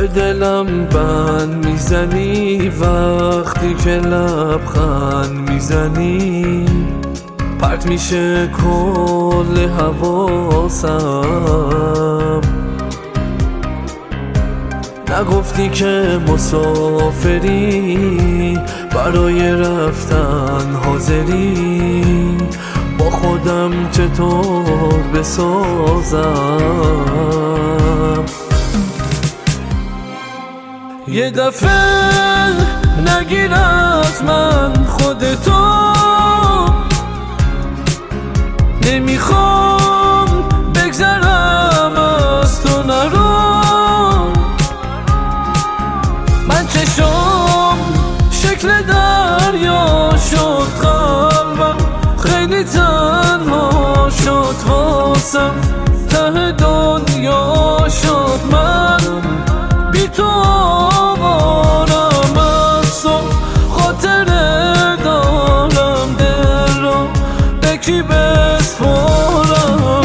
به دلم بند میزنی وقتی که لبخند میزنی، پرت میشه کل حواسم. نگفتی که مسافری برای رفتن حاضری، با خودم چطور بسازم. یه دفعه نگیر از من خودتو، نمیخوام بگذرم از تو، نرو. من چشم شکل دریا شد، قلبم خیلی تنها شد واسم، ته دنیا شد. من بی تو آوارم از تو، خاطره دارم دل رو به کی بسپارم.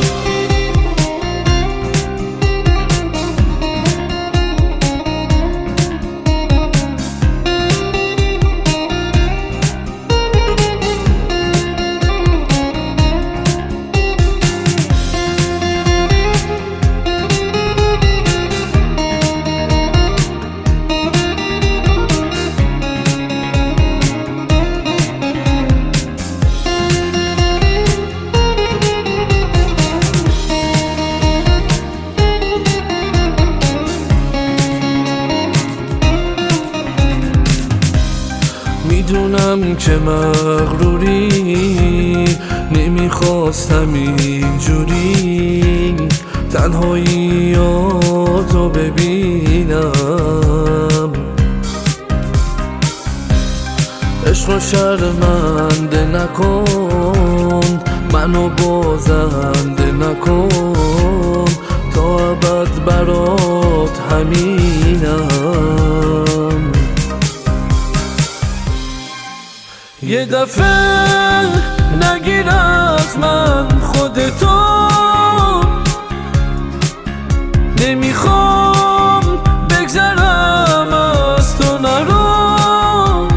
میدونم که مغروری، نمیخواستم اینجوری تنهاییاتو ببینم. عشق شرمنده نکن، منو بازنده نکن، تا ابد برات همینم. یه دفعه نگیر از من خودتو، نمیخوام بگذرم از تو، نرو.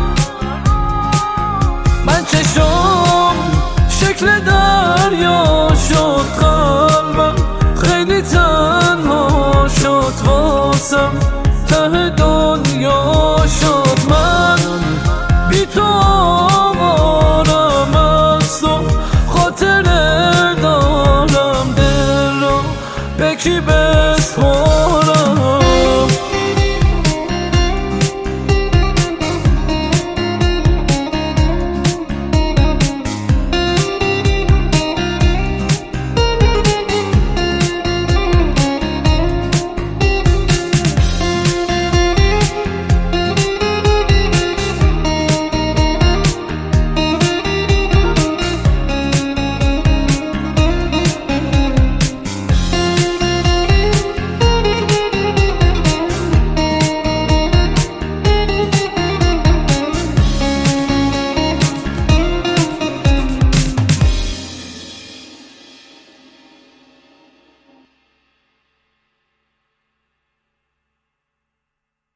من چشم شکل دریا شد، قلبم خیلی تنها شد واسم، ته دنیا شد. من بی تو آوارم از تو، خاطره دارم دل رو به کی بسپارم.